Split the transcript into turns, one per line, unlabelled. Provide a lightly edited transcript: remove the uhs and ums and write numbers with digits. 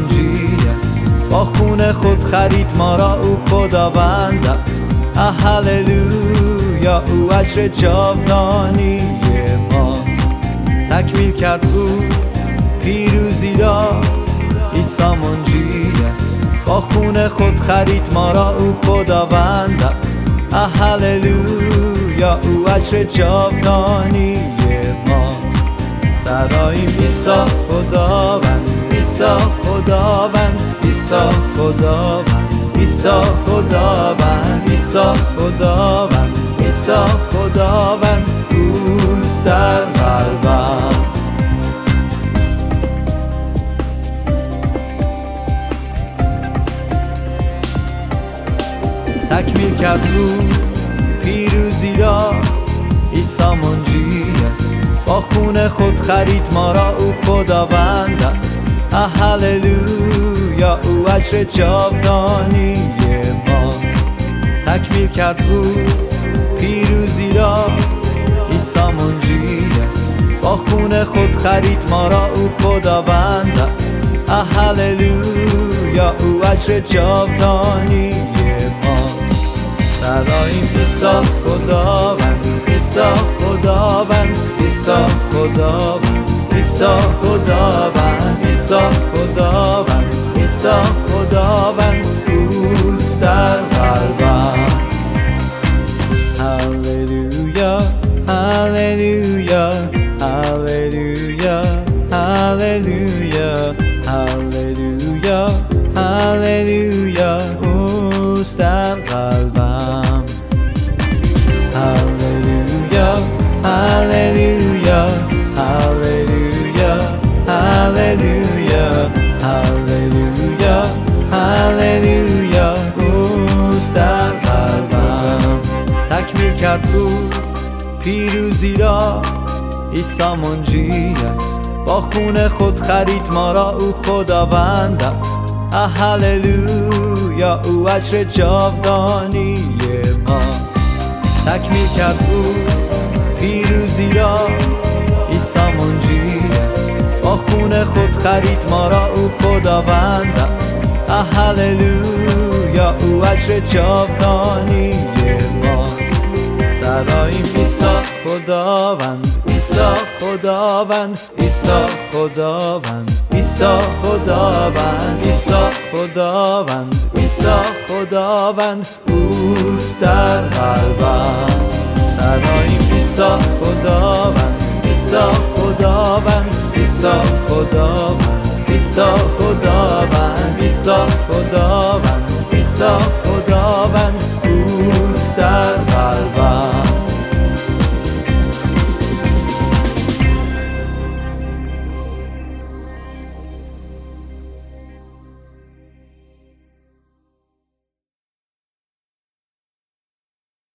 منجی است، با خون خود خرید ما را، او خداوند است. هللویا، او اجر جاودانی ماست. تکمیل کرد او پیروزی را، عیسی منجی است، با خون خود خرید ما را، او خداوند است. هللویا، او اجر جاودانی ماست. سراییم عیسی خداوند، عیسی خداوند، عیسی خداوند، عیسی خداوند، عیسی خداوند، عیسی خداوند، اوست در قلبم. تکمیل کرد او پیروزی را، عیسی منجی است، با خون خود خرید ما را، او خداوند است. هللویا، او اجر جاودانی ماست. تکمیل کرد او پیروزی را، عیسی منجی است، با خون خود خرید ما را، او خداوند است. هللویا، او اجر جاودانی ماست. سراییم عیسی خداوند، عیسی خداوند، عیسی خداوند، عیسی خداوند، عیسی خداوند، عیسی خداوند، اوست در قلبم. هللویا، هللویا، هللویا، هللویا، هللویا، هللویا، اوست در قلبم. هللویا، هللویا، هللویا، هللویا، هللویا، هللویا، اوست در قلبم. تکمیل کرد او پیروزی را، عیسی منجی است، با خون خود خرید ما را، او خداوند است. هللویا، او اجر جاودانی ماست. تکمیل کرد او پیروزی را، عیسی منجی است، با خون خود خرید ما را، او خداوند است. هللویا، او اجر جاودانی ماست. سراییم عیسی خداوند، عیسی خداوند، عیسی خداوند، عیسی خداوند، عیسی خداوند، عیسی خداوند، اوست در قلبم. سراییم عیسی خداوند، عیسی خداوند، عیسی خداوند، عیسی خداوند، عیسی خداوند، عیسی خداوند، اوست در قلبم.